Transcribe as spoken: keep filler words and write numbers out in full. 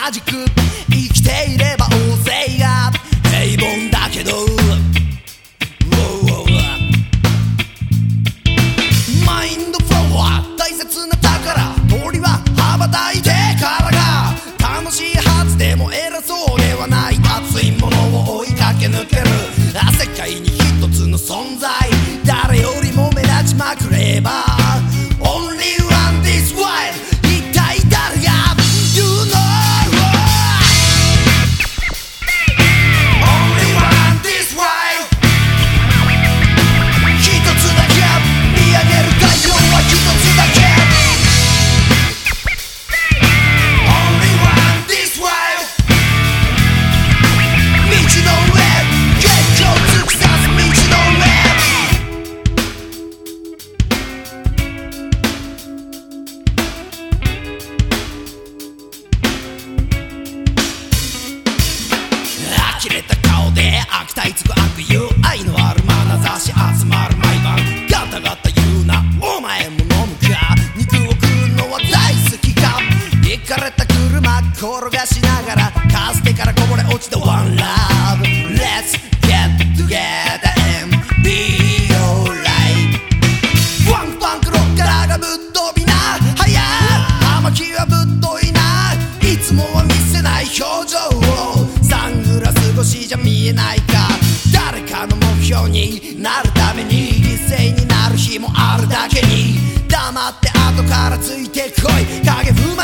同じく生きていれば大勢が平凡だけど、マインドフローは大切な宝、鳥は羽ばたいてからが楽しいはずでも偉そうではない、熱いものを追いかけ抜ける世界に一つの存在、誰よりも目立ちまくれば Only one this wild、 一体誰が You know Only one this wild、 一つだけ見上げる太陽は一つだけ Only one this wild、 道の上結構突き刺す道の上、呆れた顔で悪態つく悪言う、愛のある眼差し集まる毎晩、ガタガタ言うなお前も飲むか、肉を食うのは大好きか、イカれた車転がしながらかつてからこぼれ落ちた One love Let's get together and be alright、 ファンクファンクロッカーがぶっ飛びな、はや葉巻はぶっといな、いつもは見せない表情をサングラス越しじゃ見えないか、誰かの目標になるために犠牲になる日もあるだけに、黙って後からついてこい影吹